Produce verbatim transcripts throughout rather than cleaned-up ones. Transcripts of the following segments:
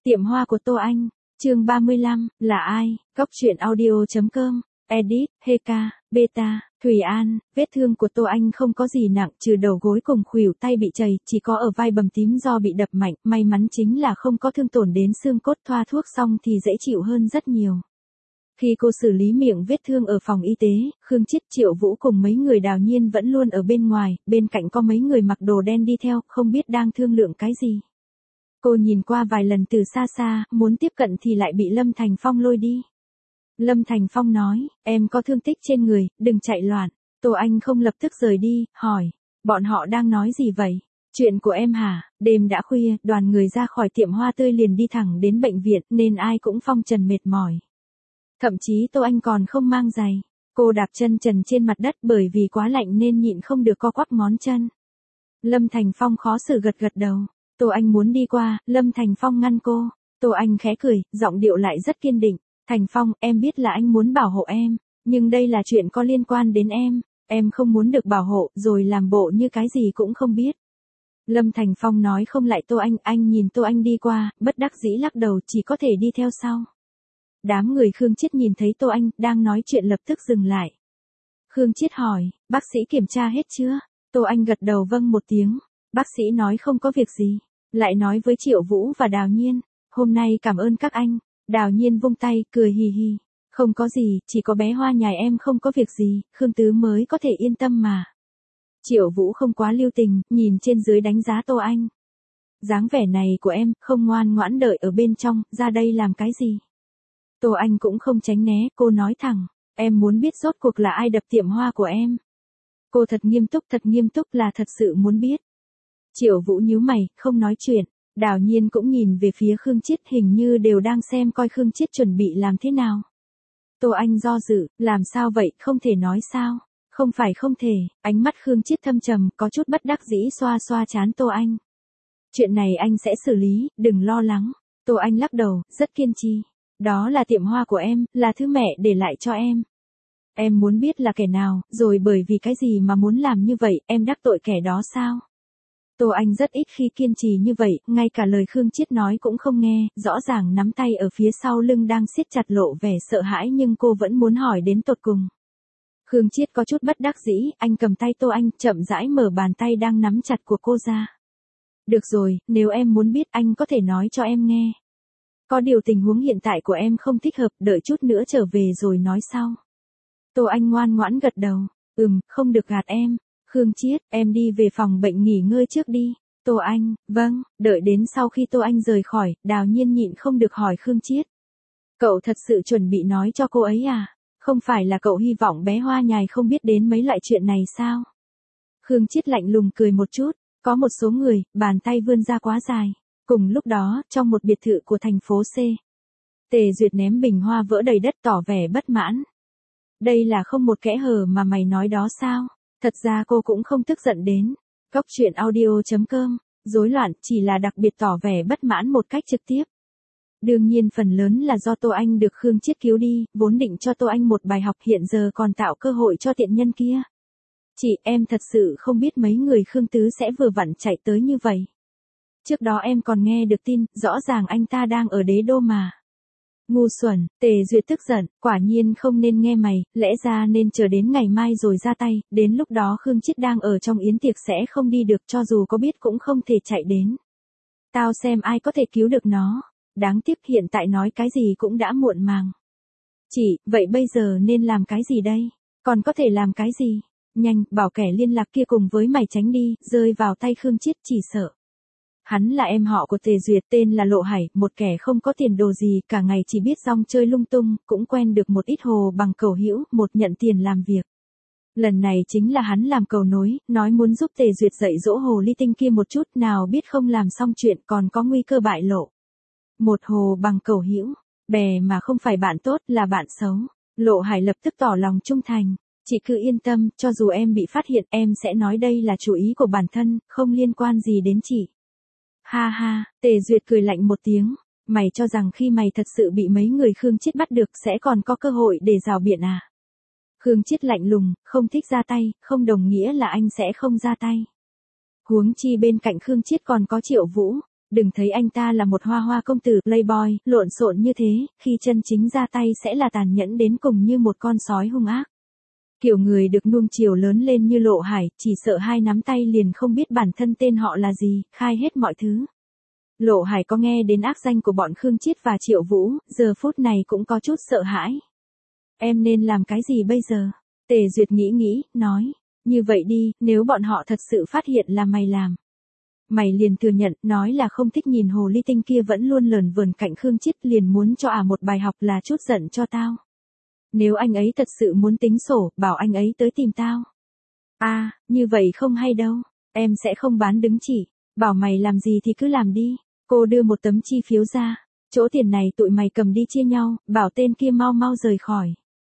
Tiệm hoa của Tô Anh, chương ba mươi lăm, là ai? Góc truyện audio.com, edit, Heka, Beta, Thùy An. Vết thương của Tô Anh không có gì nặng trừ đầu gối cùng khuỷu tay bị chày, chỉ có ở vai bầm tím do bị đập mạnh, may mắn chính là không có thương tổn đến xương cốt, thoa thuốc xong thì dễ chịu hơn rất nhiều. Khi cô xử lý miệng vết thương ở phòng y tế, Khương Chiết, Triệu Vũ cùng mấy người Đào Nhiên vẫn luôn ở bên ngoài, bên cạnh có mấy người mặc đồ đen đi theo, không biết đang thương lượng cái gì. Cô nhìn qua vài lần từ xa xa, muốn tiếp cận thì lại bị Lâm Thành Phong lôi đi. Lâm Thành Phong nói, em có thương tích trên người, đừng chạy loạn. Tô Anh không lập tức rời đi, hỏi, bọn họ đang nói gì vậy? Chuyện của em hả? Đêm đã khuya, đoàn người ra khỏi tiệm hoa tươi liền đi thẳng đến bệnh viện nên ai cũng phong trần mệt mỏi. Thậm chí Tô Anh còn không mang giày. Cô đạp chân trần trên mặt đất bởi vì quá lạnh nên nhịn không được co quắp ngón chân. Lâm Thành Phong khó xử gật gật đầu. Tô Anh muốn đi qua, Lâm Thành Phong ngăn cô. Tô Anh khẽ cười, giọng điệu lại rất kiên định. Thành Phong, em biết là anh muốn bảo hộ em, nhưng đây là chuyện có liên quan đến em. Em không muốn được bảo hộ rồi làm bộ như cái gì cũng không biết. Lâm Thành Phong nói không lại Tô Anh, anh nhìn Tô Anh đi qua, bất đắc dĩ lắc đầu, chỉ có thể đi theo sau. Đám người Khương Chiết nhìn thấy Tô Anh đang nói chuyện lập tức dừng lại. Khương Chiết hỏi, bác sĩ kiểm tra hết chưa? Tô Anh gật đầu vâng một tiếng. Bác sĩ nói không có việc gì. Lại nói với Triệu Vũ và Đào Nhiên, hôm nay cảm ơn các anh. Đào Nhiên vung tay, cười hì hì. Không có gì, chỉ có bé Hoa nhà em không có việc gì, Khương Tứ mới có thể yên tâm mà. Triệu Vũ không quá lưu tình, nhìn trên dưới đánh giá Tô Anh. Dáng vẻ này của em, không ngoan ngoãn đợi ở bên trong, ra đây làm cái gì? Tô Anh cũng không tránh né, cô nói thẳng, em muốn biết rốt cuộc là ai đập tiệm hoa của em. Cô thật nghiêm túc, thật nghiêm túc là thật sự muốn biết. Triệu Vũ nhíu mày, không nói chuyện. Đào Nhiên cũng nhìn về phía Khương Chiết, hình như đều đang xem coi Khương Chiết chuẩn bị làm thế nào. Tô Anh do dự, làm sao vậy, không thể nói sao? Không phải không thể, ánh mắt Khương Chiết thâm trầm, có chút bất đắc dĩ xoa xoa trán Tô Anh. Chuyện này anh sẽ xử lý, đừng lo lắng. Tô Anh lắc đầu, rất kiên trì. Đó là tiệm hoa của em, là thứ mẹ để lại cho em. Em muốn biết là kẻ nào, rồi bởi vì cái gì mà muốn làm như vậy, em đắc tội kẻ đó sao? Tô Anh rất ít khi kiên trì như vậy, ngay cả lời Khương Chiết nói cũng không nghe, rõ ràng nắm tay ở phía sau lưng đang siết chặt, lộ vẻ sợ hãi nhưng cô vẫn muốn hỏi đến tột cùng. Khương Chiết có chút bất đắc dĩ, anh cầm tay Tô Anh, chậm rãi mở bàn tay đang nắm chặt của cô ra. Được rồi, nếu em muốn biết anh có thể nói cho em nghe. Có điều tình huống hiện tại của em không thích hợp, đợi chút nữa trở về rồi nói sau. Tô Anh ngoan ngoãn gật đầu, ừm, không được gạt em. Khương Chiết, em đi về phòng bệnh nghỉ ngơi trước đi. Tô Anh, vâng, đợi đến sau khi Tô Anh rời khỏi, Đào Nhiên nhịn không được hỏi Khương Chiết. Cậu thật sự chuẩn bị nói cho cô ấy à? Không phải là cậu hy vọng bé Hoa nhài không biết đến mấy loại chuyện này sao? Khương Chiết lạnh lùng cười một chút, có một số người, bàn tay vươn ra quá dài. Cùng lúc đó, trong một biệt thự của thành phố C, Tề Duyệt ném bình hoa vỡ đầy đất tỏ vẻ bất mãn. Đây là không một kẽ hở mà mày nói đó sao? Thật ra cô cũng không tức giận đến. Góc truyện audio.com, rối loạn chỉ là đặc biệt tỏ vẻ bất mãn một cách trực tiếp. Đương nhiên phần lớn là do Tô Anh được Khương Chiết cứu đi, vốn định cho Tô Anh một bài học, hiện giờ còn tạo cơ hội cho tiện nhân kia. Chị, em thật sự không biết mấy người Khương Tứ sẽ vừa vặn chạy tới như vậy. Trước đó em còn nghe được tin, rõ ràng anh ta đang ở đế đô mà. Ngu xuẩn, Tề Duyệt tức giận, quả nhiên không nên nghe mày, lẽ ra nên chờ đến ngày mai rồi ra tay, đến lúc đó Khương Chiết đang ở trong yến tiệc sẽ không đi được, cho dù có biết cũng không thể chạy đến. Tao xem ai có thể cứu được nó, đáng tiếc hiện tại nói cái gì cũng đã muộn màng. Chị, vậy bây giờ nên làm cái gì đây? Còn có thể làm cái gì? Nhanh, bảo kẻ liên lạc kia cùng với mày tránh đi, rơi vào tay Khương Chiết chỉ sợ. Hắn là em họ của Tề Duyệt, tên là Lộ Hải, một kẻ không có tiền đồ gì, cả ngày chỉ biết rong chơi lung tung, cũng quen được một ít hồ bằng cầu hữu, một nhận tiền làm việc. Lần này chính là hắn làm cầu nối, nói muốn giúp Tề Duyệt dạy dỗ hồ ly tinh kia một chút, nào biết không làm xong chuyện còn có nguy cơ bại lộ. Một hồ bằng cầu hữu, bè mà không phải bạn tốt là bạn xấu. Lộ Hải lập tức tỏ lòng trung thành. Chị cứ yên tâm, cho dù em bị phát hiện em sẽ nói đây là chủ ý của bản thân, không liên quan gì đến chị. Ha ha, Tề Duyệt cười lạnh một tiếng, mày cho rằng khi mày thật sự bị mấy người Khương Chiết bắt được sẽ còn có cơ hội để rào biện à? Khương Chiết lạnh lùng, không thích ra tay, không đồng nghĩa là anh sẽ không ra tay. Huống chi bên cạnh Khương Chiết còn có Triệu Vũ, đừng thấy anh ta là một hoa hoa công tử playboy, lộn xộn như thế, khi chân chính ra tay sẽ là tàn nhẫn đến cùng như một con sói hung ác. Kiểu người được nuông chiều lớn lên như Lộ Hải, chỉ sợ hai nắm tay liền không biết bản thân tên họ là gì, khai hết mọi thứ. Lộ Hải có nghe đến ác danh của bọn Khương Chiết và Triệu Vũ, giờ phút này cũng có chút sợ hãi. Em nên làm cái gì bây giờ? Tề Duyệt nghĩ nghĩ, nói. Như vậy đi, nếu bọn họ thật sự phát hiện là mày làm. Mày liền thừa nhận, nói là không thích nhìn hồ ly tinh kia vẫn luôn lờn vờn cạnh Khương Chiết, liền muốn cho ả một bài học là chút giận cho tao. Nếu anh ấy thật sự muốn tính sổ, bảo anh ấy tới tìm tao. À, như vậy không hay đâu, em sẽ không bán đứng chỉ, bảo mày làm gì thì cứ làm đi. Cô đưa một tấm chi phiếu ra, chỗ tiền này tụi mày cầm đi chia nhau, bảo tên kia mau mau rời khỏi.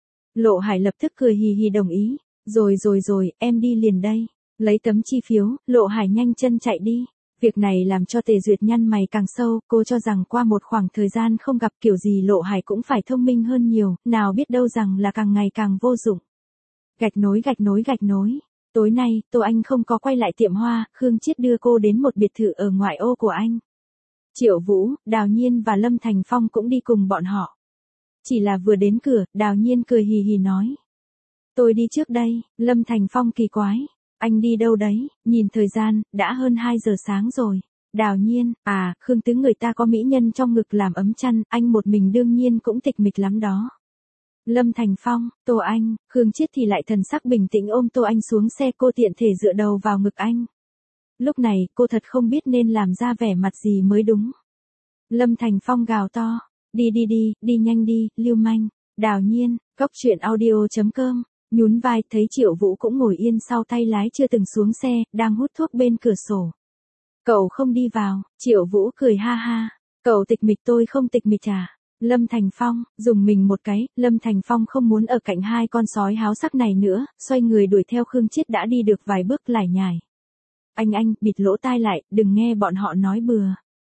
Lộ Hải lập tức cười hì hì đồng ý, rồi rồi rồi, em đi liền đây. Lấy tấm chi phiếu, Lộ Hải nhanh chân chạy đi. Việc này làm cho Tề Duyệt nhăn mày càng sâu, cô cho rằng qua một khoảng thời gian không gặp kiểu gì Lộ Hải cũng phải thông minh hơn nhiều, nào biết đâu rằng là càng ngày càng vô dụng. Gạch nối gạch nối gạch nối. Tối nay, Tô Anh không có quay lại tiệm hoa, Khương Chiết đưa cô đến một biệt thự ở ngoại ô của anh. Triệu Vũ, Đào Nhiên và Lâm Thành Phong cũng đi cùng bọn họ. Chỉ là vừa đến cửa, Đào Nhiên cười hì hì nói. Tôi đi trước đây. Lâm Thành Phong kỳ quái. Anh đi đâu đấy? Nhìn thời gian, đã hơn hai giờ sáng rồi. Đào Nhiên, à, Khương Tứ người ta có mỹ nhân trong ngực làm ấm chăn, anh một mình đương nhiên cũng tịch mịch lắm đó. Lâm Thành Phong, Tô Anh, Khương Chiết thì lại thần sắc bình tĩnh ôm Tô Anh xuống xe, cô tiện thể dựa đầu vào ngực anh. Lúc này, cô thật không biết nên làm ra vẻ mặt gì mới đúng. Lâm Thành Phong gào to, đi đi đi, đi nhanh đi, lưu manh. Đào Nhiên, góc truyện audio chấm com. Nhún vai, thấy Triệu Vũ cũng ngồi yên sau tay lái chưa từng xuống xe, đang hút thuốc bên cửa sổ. Cậu không đi vào. Triệu Vũ cười ha ha. Cậu tịch mịch tôi không tịch mịch à? Lâm Thành Phong, dùng mình một cái, Lâm Thành Phong không muốn ở cạnh hai con sói háo sắc này nữa, xoay người đuổi theo Khương Chiết đã đi được vài bước lải nhải. Anh anh, bịt lỗ tai lại, đừng nghe bọn họ nói bừa.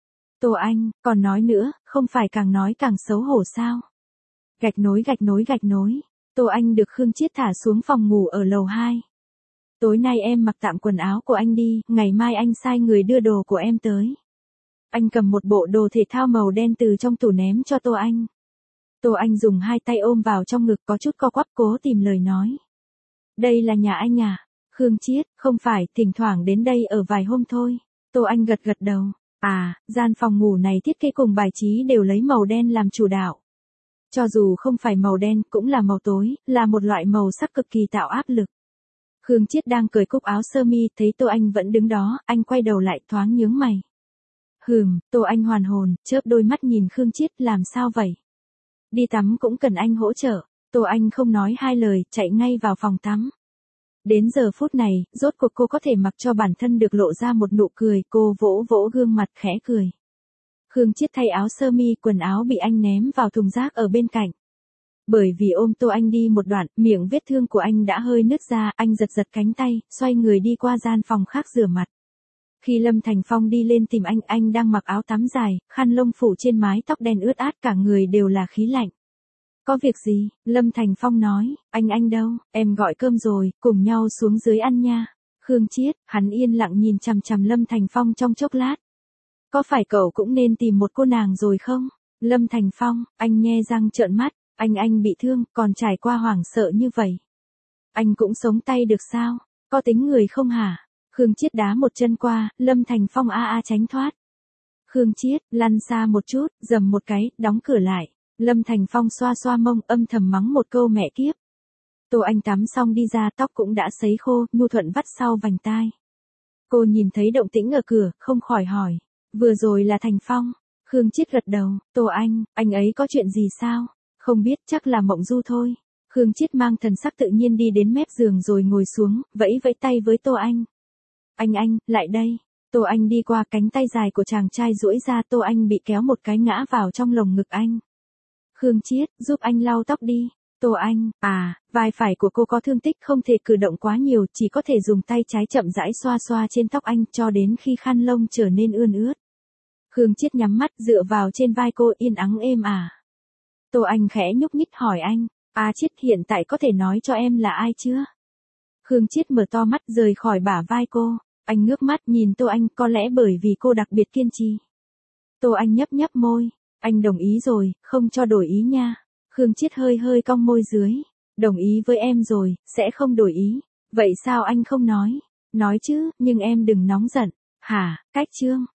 Tô Anh, còn nói nữa, không phải càng nói càng xấu hổ sao? Gạch nối gạch nối gạch nối. Tô Anh được Khương Chiết thả xuống phòng ngủ ở lầu hai. Tối nay em mặc tạm quần áo của anh đi, ngày mai anh sai người đưa đồ của em tới. Anh cầm một bộ đồ thể thao màu đen từ trong tủ ném cho Tô Anh. Tô Anh dùng hai tay ôm vào trong ngực có chút co quắp cố tìm lời nói. Đây là nhà anh à? Khương Chiết, không phải, thỉnh thoảng đến đây ở vài hôm thôi. Tô Anh gật gật đầu. À, gian phòng ngủ này thiết kế cùng bài trí đều lấy màu đen làm chủ đạo. Cho dù không phải màu đen, cũng là màu tối, là một loại màu sắc cực kỳ tạo áp lực. Khương Chiết đang cởi cúc áo sơ mi, thấy Tô Anh vẫn đứng đó, anh quay đầu lại thoáng nhướng mày. Hừm, Tô Anh hoàn hồn, chớp đôi mắt nhìn Khương Chiết, làm sao vậy? Đi tắm cũng cần anh hỗ trợ. Tô Anh không nói hai lời, chạy ngay vào phòng tắm. Đến giờ phút này, rốt cuộc cô có thể mặc cho bản thân được lộ ra một nụ cười, cô vỗ vỗ gương mặt khẽ cười. Khương Chiết thay áo sơ mi, quần áo bị anh ném vào thùng rác ở bên cạnh. Bởi vì ôm Tô Anh đi một đoạn, miệng vết thương của anh đã hơi nứt ra, anh giật giật cánh tay, xoay người đi qua gian phòng khác rửa mặt. Khi Lâm Thành Phong đi lên tìm anh, anh đang mặc áo tắm dài, khăn lông phủ trên mái tóc đen ướt át, cả người đều là khí lạnh. Có việc gì? Lâm Thành Phong nói, anh anh đâu, em gọi cơm rồi, cùng nhau xuống dưới ăn nha. Khương Chiết, hắn yên lặng nhìn chằm chằm Lâm Thành Phong trong chốc lát. Có phải cậu cũng nên tìm một cô nàng rồi không? Lâm Thành Phong, anh nhe răng trợn mắt, anh anh bị thương, còn trải qua hoảng sợ như vậy. Anh cũng sống tay được sao? Có tính người không hả? Khương Chiết đá một chân qua, Lâm Thành Phong a a tránh thoát. Khương Chiết, lăn xa một chút, dầm một cái, đóng cửa lại. Lâm Thành Phong xoa xoa mông, âm thầm mắng một câu mẹ kiếp. Tô Anh tắm xong đi ra, tóc cũng đã sấy khô, nhu thuận vắt sau vành tai. Cô nhìn thấy động tĩnh ở cửa, không khỏi hỏi. Vừa rồi là Thành Phong. Khương Chiết gật đầu. Tô Anh, anh ấy có chuyện gì sao? Không biết, chắc là mộng du thôi. Khương Chiết mang thần sắc tự nhiên đi đến mép giường rồi ngồi xuống, vẫy vẫy tay với Tô Anh. Anh anh, lại đây. Tô Anh đi qua, cánh tay dài của chàng trai duỗi ra, Tô Anh bị kéo một cái ngã vào trong lồng ngực anh. Khương Chiết, giúp anh lau tóc đi. Tô Anh, à, vai phải của cô có thương tích, không thể cử động quá nhiều, chỉ có thể dùng tay trái chậm rãi xoa xoa trên tóc anh, cho đến khi khăn lông trở nên ươn ướt. Khương Chiết nhắm mắt, dựa vào trên vai cô, yên ắng êm ả. Tô Anh khẽ nhúc nhích hỏi anh, à Chiết, hiện tại có thể nói cho em là ai chưa? Khương Chiết mở to mắt rời khỏi bả vai cô. Anh ngước mắt nhìn Tô Anh, có lẽ bởi vì cô đặc biệt kiên trì. Tô Anh nhấp nhấp môi. Anh đồng ý rồi, không cho đổi ý nha. Khương Chiết hơi hơi cong môi dưới. Đồng ý với em rồi, sẽ không đổi ý. Vậy sao anh không nói? Nói chứ, nhưng em đừng nóng giận. Hả, Cách Trương.